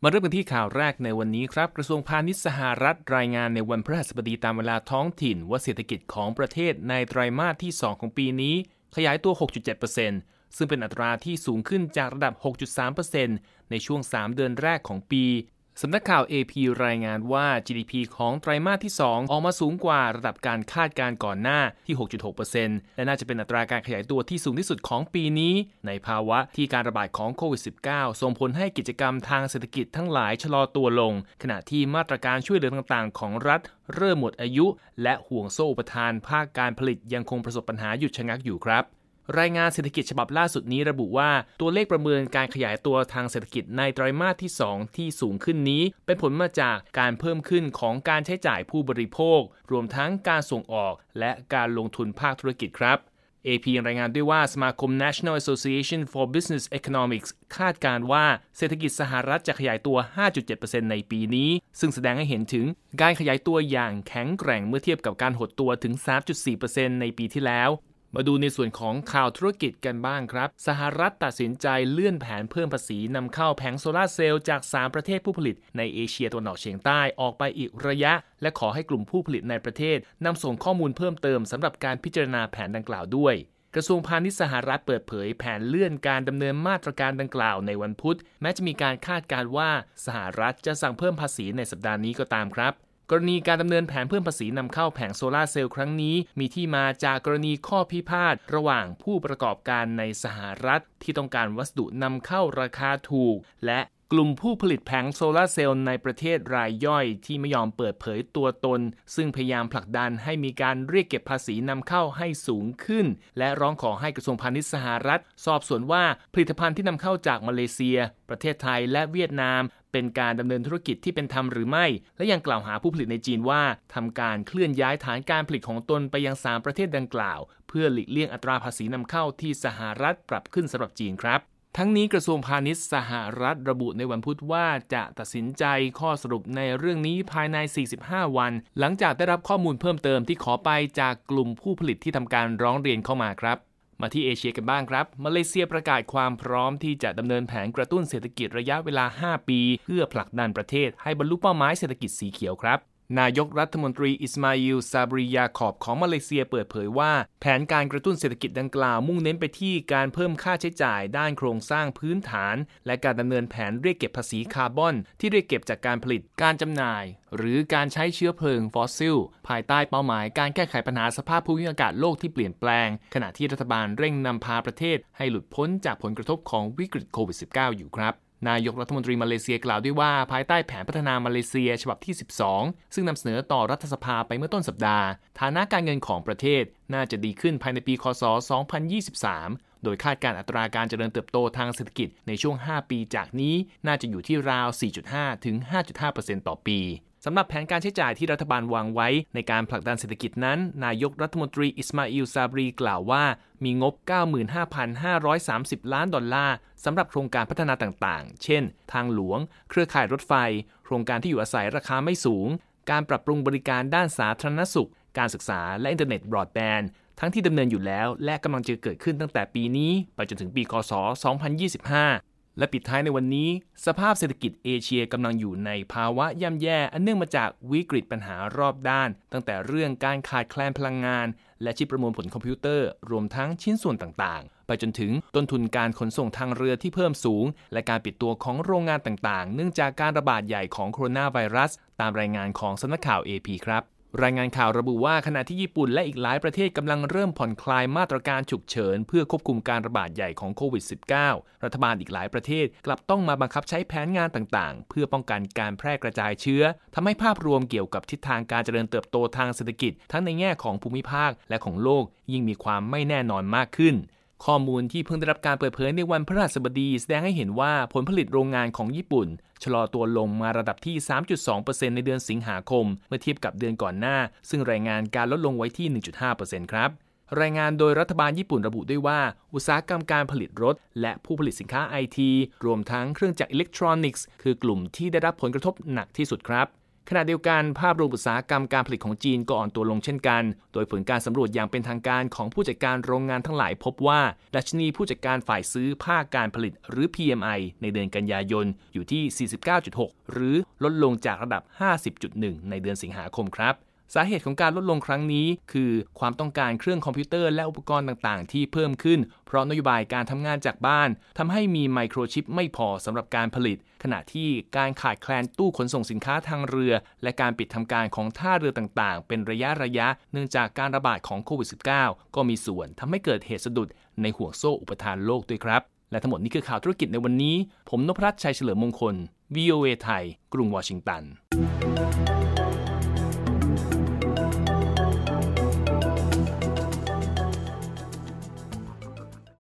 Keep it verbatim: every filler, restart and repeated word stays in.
มาเริ่มกันที่ข่าวแรกในวันนี้ครับกระทรวงพาณิชย์สหรัฐรายงานในวันพฤหัสบดีตามเวลาท้องถิ่นว่าเศรษฐกิจของประเทศในไตรมาสที่สองของปีนี้ขยายตัว หกจุดเจ็ดเปอร์เซ็นต์ ซึ่งเป็นอัตราที่สูงขึ้นจากระดับ หกจุดสามเปอร์เซ็นต์ ในช่วงสามเดือนแรกของปีสำนักข่าว เอ พี รายงานว่า จี ดี พี ของไตรมาสที่สองออกมาสูงกว่าระดับการคาดการณ์ก่อนหน้าที่ หกจุดหกเปอร์เซ็นต์ และน่าจะเป็นอัตราการขยายตัวที่สูงที่สุดของปีนี้ในภาวะที่การระบาดของโควิด สิบเก้า ส่งผลให้กิจกรรมทางเศรษฐกิจทั้งหลายชะลอตัวลงขณะที่มาตรการช่วยเหลือต่างๆของรัฐเริ่มหมดอายุและห่วงโซ่อุปทานภาคการผลิตยังคงประสบปัญหาหยุดชะงักอยู่ครับรายงานเศรษฐกิจฉบับล่าสุดนี้ระบุว่าตัวเลขประเมินการขยายตัวทางเศรษฐกิจในไตรมาสที่สองที่สูงขึ้นนี้เป็นผลมาจากการเพิ่มขึ้นของการใช้จ่ายผู้บริโภครวมทั้งการส่งออกและการลงทุนภาคธุรกิจครับ เอ พี รายงานด้วยว่าสมาคม National Association for Business Economics คาดการณ์ว่าเศรษฐกิจสหรัฐจะขยายตัว ห้าจุดเจ็ดเปอร์เซ็นต์ ในปีนี้ซึ่งแสดงให้เห็นถึงการขยายตัวอย่างแข็งแกร่งเมื่อเทียบกับการหดตัวถึง สามจุดสี่เปอร์เซ็นต์ ในปีที่แล้วมาดูในส่วนของข่าวธุรกิจกันบ้างครับสหรัฐตัดสินใจเลื่อนแผนเพิ่มภาษีนำเข้าแผงโซลาร์เซลล์จากสามประเทศผู้ผลิตในเอเชียตะวันออกเฉียงใต้ออกไปอีกระยะและขอให้กลุ่มผู้ผลิตในประเทศนำส่งข้อมูลเพิ่มเติมสำหรับการพิจารณาแผนดังกล่าวด้วยกระทรวงพาณิชย์สหรัฐเปิดเผยแผนเลื่อนการดำเนินมาตรการดังกล่าวในวันพุธแม้จะมีการคาดการณ์ว่าสหรัฐจะสั่งเพิ่มภาษีในสัปดาห์นี้ก็ตามครับกรณีการดำเนินแผนเพิ่มภาษีนำเข้าแผงโซลาร์เซลล์ครั้งนี้มีที่มาจากกรณีข้อพิพาทระหว่างผู้ประกอบการในสหรัฐที่ต้องการวัสดุนำเข้าราคาถูกและกลุ่มผู้ผลิตแผงโซลาร์เซลล์ในประเทศรายย่อยที่ไม่ยอมเปิดเผยตัวตนซึ่งพยายามผลักดันให้มีการเรียกเก็บภาษีนำเข้าให้สูงขึ้นและร้องขอให้กระทรวงพาณิชย์สหรัฐสอบสวนว่าผลิตภัณฑ์ที่นำเข้าจากมาเลเซียประเทศไทยและเวียดนามเป็นการดำเนินธุรกิจที่เป็นธรรมหรือไม่และยังกล่าวหาผู้ผลิตในจีนว่าทำการเคลื่อนย้ายฐานการผลิตของตนไปยังสามประเทศดังกล่าวเพื่อหลีกเลี่ยงอัตราภาษีนำเข้าที่สหรัฐปรับขึ้นสำหรับจีนครับทั้งนี้กระทรวงพาณิชย์สหรัฐระบุในวันพุธว่าจะตัดสินใจข้อสรุปในเรื่องนี้ภายในสี่สิบห้าวันหลังจากได้รับข้อมูลเพิ่มเติมที่ขอไปจากกลุ่มผู้ผลิตที่ทำการร้องเรียนเข้ามาครับมาที่เอเชียกันบ้างครับมาเลเซียประกาศความพร้อมที่จะดำเนินแผนกระตุ้นเศรษฐกิจระยะเวลาห้าปีเพื่อผลักดันประเทศให้บรรลุเป้าหมายเศรษฐกิจสีเขียวครับนายกรัฐมนตรีอิสมาอิล ซาบริยาคอบของมาเลเซียเปิดเผยว่าแผนการกระตุ้นเศรษฐกิจดังกล่าวมุ่งเน้นไปที่การเพิ่มค่าใช้จ่ายด้านโครงสร้างพื้นฐานและการดำเนินแผนเรียกเก็บภาษีคาร์บอนที่เรียกเก็บจากการผลิตการจำหน่ายหรือการใช้เชื้อเพลิงฟอสซิลภายใต้เป้าหมายการแก้ไขปัญหาสภาพภูมิอากาศโลกที่เปลี่ยนแปลงขณะที่รัฐบาลเร่งนำพาประเทศให้หลุดพ้นจากผลกระทบของวิกฤตโควิด สิบเก้า อยู่ครับนายกรัฐมนตรีมาเลเซียกล่าวด้วยว่าภายใต้แผนพัฒนามาเลเซียฉบับที่สิบสองซึ่งนำเสนอต่อรัฐสภาไปเมื่อต้นสัปดาห์ฐานะการเงินของประเทศน่าจะดีขึ้นภายในปีคศสองพันยี่สิบสามโดยคาดการณ์อัตราการเจริญเติบโตทางเศรษฐกิจในช่วงห้าปีจากนี้น่าจะอยู่ที่ราว สี่จุดห้า ถึง ห้าจุดห้าเปอร์เซ็นต์ ต่อปีสำหรับแผนการใช้จ่ายที่รัฐบาลวางไว้ในการผลักดันเศรษฐกิจนั้นนายกรัฐมนตรีอิสมาอิล ซาบรีกล่าวว่ามีงบ เก้าหมื่นห้าพันห้าร้อยสามสิบ ล้านดอลลาร์สำหรับโครงการพัฒนาต่างๆเช่นทางหลวงเครือข่ายรถไฟโครงการที่อยู่อาศัยราคาไม่สูงการปรับปรุงบริการด้านสาธารณสุขการศึกษาและอินเทอร์เน็ตบรอดแบนด์ทั้งที่ดำเนินอยู่แล้วและกำลังจะเกิดขึ้นตั้งแต่ปีนี้ไปจนถึงปีคศสองพันยี่สิบห้าและปิดท้ายในวันนี้สภาพเศรษฐกิจเอเชียกำลังอยู่ในภาวะย่ำแย่อันเนื่องมาจากวิกฤตปัญหารอบด้านตั้งแต่เรื่องการขาดแคลนพลังงานและชิปประมวลผลคอมพิวเตอร์รวมทั้งชิ้นส่วนต่างๆไปจนถึงต้นทุนการขนส่งทางเรือที่เพิ่มสูงและการปิดตัวของโรงงานต่างๆเนื่องจากการระบาดใหญ่ของโคโรนาไวรัสตามรายงานของสำนักข่าว เอ พี ครับรายงานข่าวระบุว่าขณะที่ญี่ปุ่นและอีกหลายประเทศกำลังเริ่มผ่อนคลายมาตรการฉุกเฉินเพื่อควบคุมการระบาดใหญ่ของโควิด สิบเก้า รัฐบาลอีกหลายประเทศกลับต้องมาบังคับใช้แผนงานต่างๆเพื่อป้องกันการแพร่กระจายเชื้อทำให้ภาพรวมเกี่ยวกับทิศทางการเจริญเติบโตทางเศรษฐกิจทั้งในแง่ของภูมิภาคและของโลกยิ่งมีความไม่แน่นอนมากขึ้นข้อมูลที่เพิ่งได้รับการเปิดเผยในวันพฤหัสบดีแสดงให้เห็นว่าผลผลิตโรงงานของญี่ปุ่นชะลอตัวลงมาระดับที่ สามจุดสองเปอร์เซ็นต์ ในเดือนสิงหาคมเมื่อเทียบกับเดือนก่อนหน้าซึ่งรายงานการลดลงไว้ที่ หนึ่งจุดห้าเปอร์เซ็นต์ ครับรายงานโดยรัฐบาลญี่ปุ่นระบุด้วยว่าอุตสาหกรรมการผลิตรถและผู้ผลิตสินค้าไอทีรวมทั้งเครื่องจักรอิเล็กทรอนิกส์คือกลุ่มที่ได้รับผลกระทบหนักที่สุดครับขณะเดียวกันภาพรวมอุตสาหกรรมการผลิตของจีนก็อ่อนตัวลงเช่นกันโดยผลการสำรวจอย่างเป็นทางการของผู้จัดการโรงงานทั้งหลายพบว่าดัชนีผู้จัดการฝ่ายซื้อภาคการผลิตหรือ พี เอ็ม ไอ ในเดือนกันยายนอยู่ที่ สี่สิบเก้าจุดหก หรือลดลงจากระดับ ห้าสิบจุดหนึ่ง ในเดือนสิงหาคมครับสาเหตุของการลดลงครั้งนี้คือความต้องการเครื่องคอมพิวเตอร์และอุปกรณ์ต่างๆที่เพิ่มขึ้นเพราะนโยบายการทำงานจากบ้านทำให้มีไมโครชิปไม่พอสำหรับการผลิตขณะที่การขาดแคลนตู้ขนส่งสินค้าทางเรือและการปิดทำการของท่าเรือต่างๆเป็นระยะระยะเนื่องจากการระบาดของโควิด สิบเก้า ก็มีส่วนทำให้เกิดเหตุสะดุดในห่วงโซ่อุปทานโลกด้วยครับและทั้งหมดนี้คือข่าวธุรกิจในวันนี้ผมนพรัตน์ชัยเฉลิมมงคล วี โอ เอ ไทยกรุงวอชิงตัน